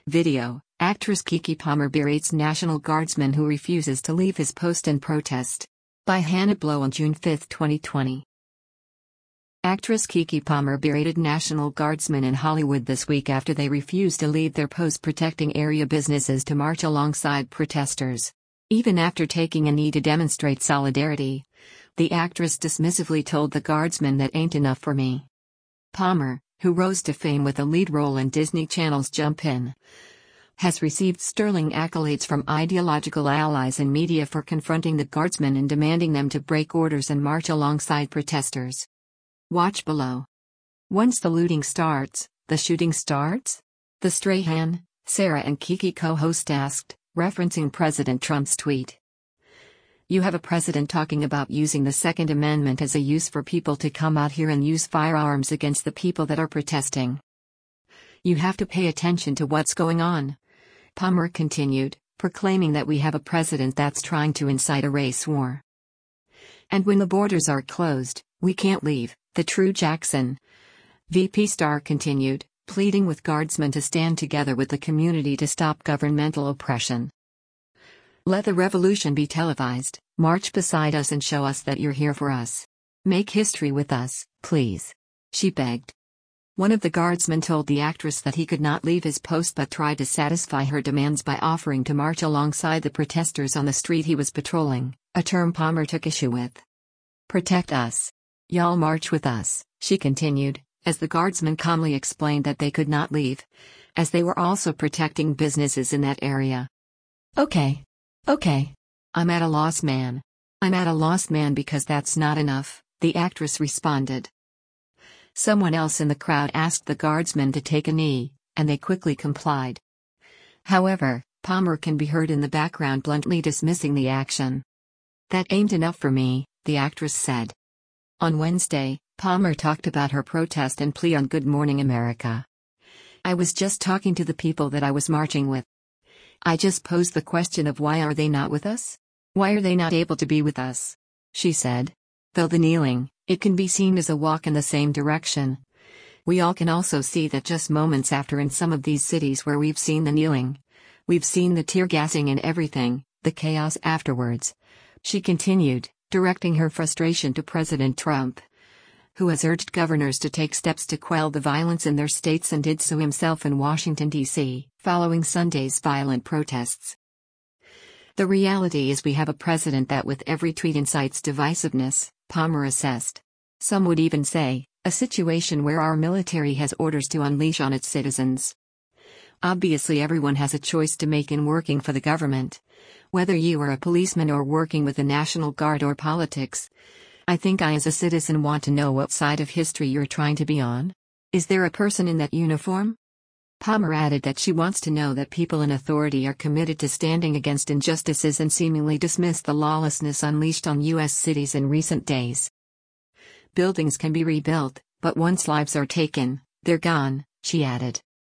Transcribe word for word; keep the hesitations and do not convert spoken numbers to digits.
Video, actress Keke Palmer berates National Guardsman who refuses to leave his post in protest. By Hannah Blow on June fifth, twenty twenty. Actress Keke Palmer berated National Guardsmen in Hollywood this week after they refused to leave their posts protecting area businesses to march alongside protesters. Even after taking a knee to demonstrate solidarity, the actress dismissively told the guardsmen that ain't enough for me. Palmer, who rose to fame with a lead role in Disney Channel's Jump In, has received sterling accolades from ideological allies and media for confronting the guardsmen and demanding them to break orders and march alongside protesters. Watch below. Once the looting starts, the shooting starts? The Strahan, Sarah and Keke co-host asked, referencing President Trump's tweet. You have a president talking about using the Second Amendment as a use for people to come out here and use firearms against the people that are protesting. You have to pay attention to what's going on. Palmer continued, proclaiming that we have a president that's trying to incite a race war. And when the borders are closed, we can't leave, the true Jackson. V P Star continued, pleading with guardsmen to stand together with the community to stop governmental oppression. Let the revolution be televised, march beside us and show us that you're here for us. Make history with us, please. She begged. One of the guardsmen told the actress that he could not leave his post but tried to satisfy her demands by offering to march alongside the protesters on the street he was patrolling, a term Palmer took issue with. Protect us. Y'all march with us, she continued, as the guardsmen calmly explained that they could not leave, as they were also protecting businesses in that area. Okay. Okay. I'm at a loss, man. I'm at a loss, man, because that's not enough, the actress responded. Someone else in the crowd asked the guardsmen to take a knee, and they quickly complied. However, Palmer can be heard in the background bluntly dismissing the action. That ain't enough for me, the actress said. On Wednesday, Palmer talked about her protest and plea on Good Morning America. I was just talking to the people that I was marching with. I just posed the question of why are they not with us? Why are they not able to be with us? She said. Though the kneeling, it can be seen as a walk in the same direction. We all can also see that just moments after in some of these cities where we've seen the kneeling, we've seen the tear gassing and everything, the chaos afterwards. She continued, directing her frustration to President Trump, who has urged governors to take steps to quell the violence in their states and did so himself in Washington, D C, following Sunday's violent protests. The reality is we have a president that with every tweet incites divisiveness, Palmer assessed. Some would even say, a situation where our military has orders to unleash on its citizens. Obviously everyone has a choice to make in working for the government. Whether you are a policeman or working with the National Guard or politics. I think I as a citizen want to know what side of history you're trying to be on. Is there a person in that uniform? Palmer added that she wants to know that people in authority are committed to standing against injustices and seemingly dismiss the lawlessness unleashed on U S cities in recent days. Buildings can be rebuilt, but once lives are taken, they're gone, she added.